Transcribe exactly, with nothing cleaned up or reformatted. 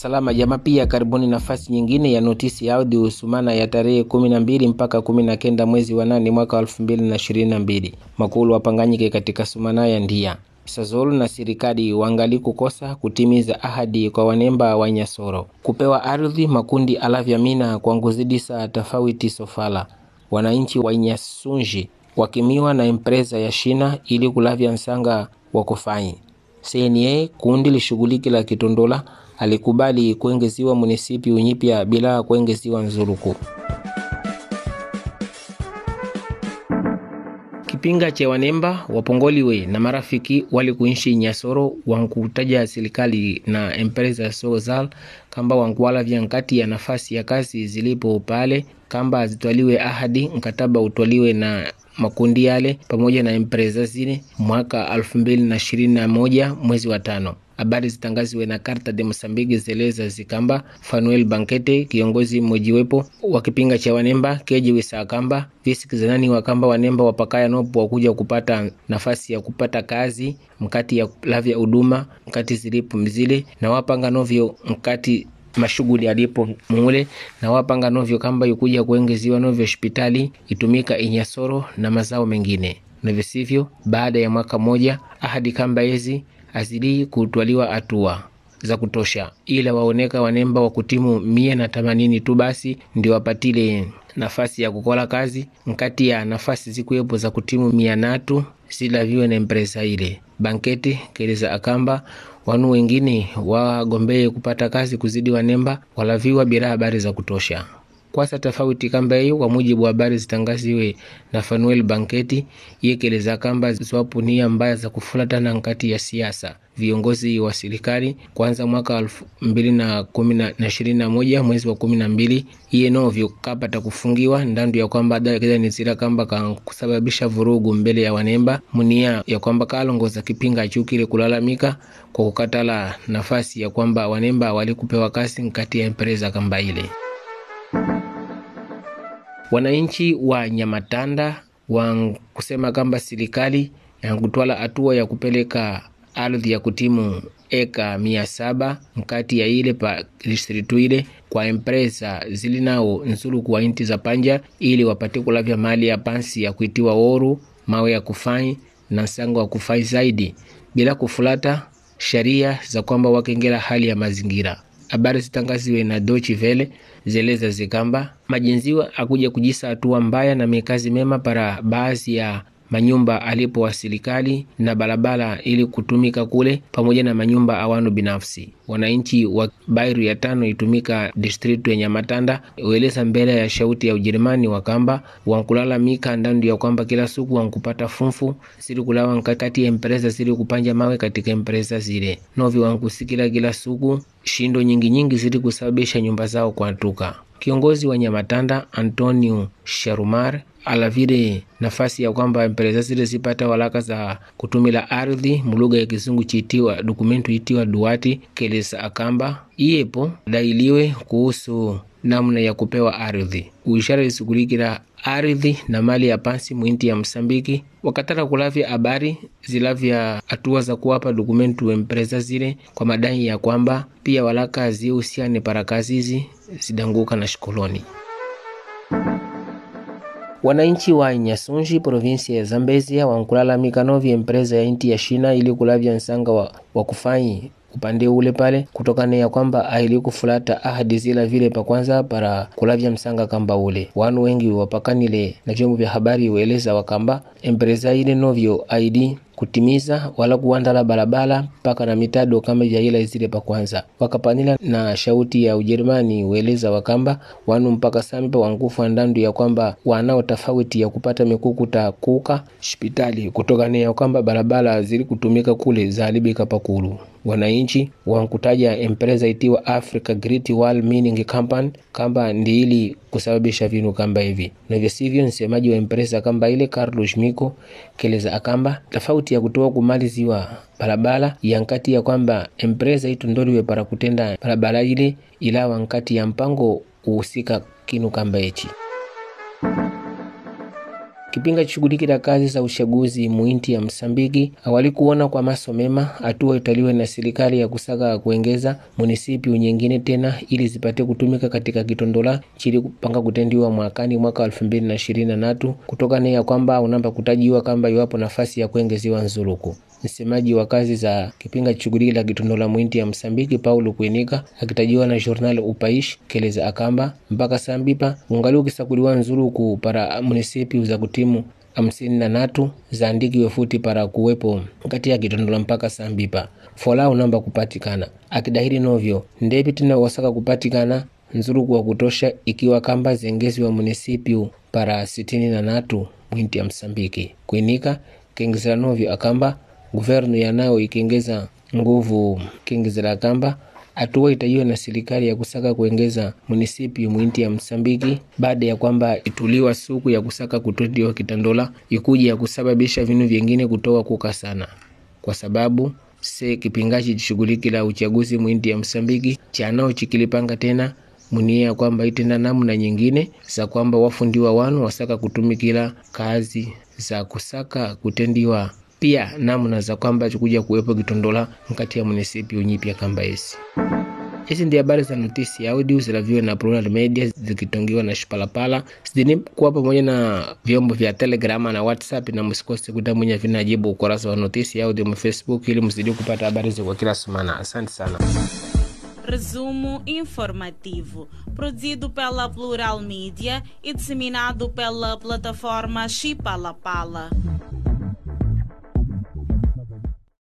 Salama jama, pia karibuni nafasi nyingine ya notisi ya audio usumana ya tarehe kumi na mbili mpaka kumi na kenda mwezi wa nane mwaka elfu mbili na ishirini na mbili. Makulu wapanganyike katika sumana ya ndia. Sazolu na serikali wangali kukosa kutimiza ahadi kwa wanemba wa Nyasoro. Kupewa ardhi makundi alavyamina kwa nguzidisa tofauti sofala. Wananchi wa Nyasunji wakimiwa na empresa ya Shina ili kulavya nsanga wa kufanyi. C N A kundi lishughuliki la Kitondola alikubali kuengeziwa munisipi unyipya bila kuengeziwa nzuruku. Kipinga che wanemba wapongoliwe na marafiki wali kuishi Nyasoro wankutaja serikali na empresa Sozal kamba wankuwala vya nkati ya nafasi ya kazi zilipo pale kamba zitwaliwe ahadi mkataba utwaliwe na makundi yale pamoja na empresa zine mwaka elfu mbili na ishirini na moja mwezi wa tano. Habari zitangaziwe na Karta de Mosambiki zeleza zikamba Fanuel Bankete kiongozi mmojiwepo wa kipinga cha wanemba keji wisa kamba visi kizanani wakamba wanemba wapakaya nopo wakuja kupata nafasi ya kupata kazi mkati ya lavya uduma mkati zilipo mzile na wapanga novyo mkati mashughuli alipo mule na wapanga novyo kamba yukuja kuengeziwa novyo hospitali itumika Inyasoro na mazao mengine. Na visivyo baada ya mwaka moja ahadi kamba hizi azidi kutwaliwa atua za kutosha ila waoneka wanemba wa kutimu mia na tamanini tu basi ndio wapatile nafasi ya kukola kazi mkati ya nafasi zikuwepo za kutimu mia natu sila viwe na empresa ile. Banketi keleza akamba wanu wengine wagombee kupata kazi kuzidi wanemba walaviwa bila habari za kutosha. Kwa sasa tofauti kamba hiyo kwa mujibu wa habari zitangaziwe na Fanuel Banketi yekeleza kamba zwapo nia mbaya za kufulata na nkati ya siasa viongozi wa serikali kwanza mwaka elfu mbili na ishirini na moja mwezi wa kumi na mbili iye novyo kapata kufungiwa ndandu ya kwamba da kida nizira kamba kusababisha vurugu mbele ya wanemba munia ya kwamba kalongoza kipinga chukile kulalamika kwa kukatala nafasi ya kwamba wanemba walikupewa kasi nkati ya empresa kamba ile. Wananchi wa Nyamatanda wa kusema kamba serikali ya kutwala hatua ya kupeleka ardhi ya kutimu eka mia saba mkati ya ile pa distritu ile kwa empresa zilinao nzuru kwa inti za panja ili wapate kulavya mali ya pansi ya kuitiwa oru mawe ya kufai na nsango wa kufai zaidi bila kufulata sharia za kwamba wakengela hali ya mazingira. Habari zitangaziwe na Deutsche Welle zeleza zikamba majinziwa akuja kujisa hatua mbaya na mikazi mema para baadhi ya manyumba alipo wa serikali na barabara ili kutumika kule pamoja na manyumba awanu binafsi. Wananchi wa Bairu ya tano itumika district ya Nyamatanda ueleza mbele ya shauti ya Ujerumani wakamba wankulala mika ndandu ya kwamba kila siku wankupata funfu siri kulawa nkakati ya empresa siri kupanja mawe katika empresa zile novi wankusikila kila siku shindo nyingi nyingi siri kusababisha nyumba zao kuantuka. Kiongozi wa Nyamatanda Antonio Sharumar alavire nafasi ya kwamba empresa zile zipata walaka za kutumila ardhi muluga ya Kizungu chitiwa dokumentu itiwa duati kelesa akamba iyepo dailiwe kuhusu namna ya kupewa ardhi uishara isukulikila ardhi na mali ya pansi muinti ya Msambiki wakataka kulavya habari zilavya hatua za kuwapa dokumentu empresa zile kwa madai ya kwamba pia walaka ziusiane para kazizi zidanguka na shikoloni. Wananchi wa Nyasunji provinsia ya Zambezia wankulala mikanovi empresa ya inti ya Shina ili kulavya nsanga wa, wa kufanyi upande ule pale kutokana ya kwamba ahili kufulata ahadi zila vile pa kwanza para kulavya msanga kamba ule. Wanu wengi wapakanile na vyombo vya habari ueleza wakamba empresa ile novyo I D kutimiza wala kuandala barabara paka na mitado kama vya ila zile pa kwanza. Wakapanila na shauti ya Ujerumani ueleza wakamba wanu mpaka samipa wangufu ndandu ya kwamba wanao tofauti ya kupata mikukuta kuka hospitali kutokana ya kwamba barabara zili kutumika kule zalibika pakulu. Wananchi wankutaja empresa itiwa Africa Great Wall Mining Company kamba ndiili kusababisha vinu kamba hivi. Na visivyo nsemaji wa empresa kamba ile Carlos Miko keleza akamba tofauti ya kutoa kumaliziwa barabara ya nkati ya kwamba empresa itu ndoliwe para kutenda barabara ile ila wankati ya mpango uhusika kinu kamba echi. kipinga chishughulikila kazi za uchaguzi muinti ya Msambiki awali kuona kwa maso mema hatua italiwe na serikali ya kusaka kuengeza munisipi nyingine tena ili zipate kutumika katika kitondola chili kupanga kutendiwa mwakani mwaka elfu mbili na ishirini na tatu kutoka ya kwamba unamba kutajiwa kamba iwapo nafasi ya kuengeziwa nzuluku. Msemaji wa kazi za kipinga chishughulikila kitondola muinti ya Msambiki Paulo Kuinika akitajiwa na journal Upaish keleza akamba mpaka sambipa ungali ukisakuliwa nzuluku para munisipi za kutimu hamsini na natu zaandikiwe futi para kuwepo kati ya kitondola mpaka sambipa fola unamba kupatikana akidahiri novyo ndepi tina wasaka kupatikana nzuluku wa kutosha ikiwa kamba zengezi wa munisipi para sitini na natu mwinti ya Msambiki. Kuinika kengezela novyo akamba guvernu yanao ikengeza nguvu kengezela akamba atuwa itajiwe na serikali ya kusaka kuengeza munisipi mwinti ya Msambiki baada ya kwamba ituliwa suku ya kusaka kutotiwa kitandola ikuja ya kusababisha vinu vingine kutoa kuka sana kwa sababu se kipingaji chishughulikila uchaguzi mwinti ya Msambiki chanao chikilipanga tena munia kwamba itenda namna nyingine za kwamba wafundiwa wanu wasaka kutumikila kazi za kusaka kutendiwa pia namna za kwamba chikuja kuwepo kitondola mkati ya munisipi unyipia kamba esi. Hizi ndi habari za notisi audio zilaviwe na Plural Media zikitongiwa na Shipalapala. Sidini kuwa pamoja na vyombo vya Telegram na WhatsApp na msikose kutamunya vinajibu ukurasa wa notisi audio mu Facebook ili mzidi kupata habari za kwa kila semana. Asante sana. Resumo informativo, produzido pela Plural Media e disseminado pela plataforma Shipalapala.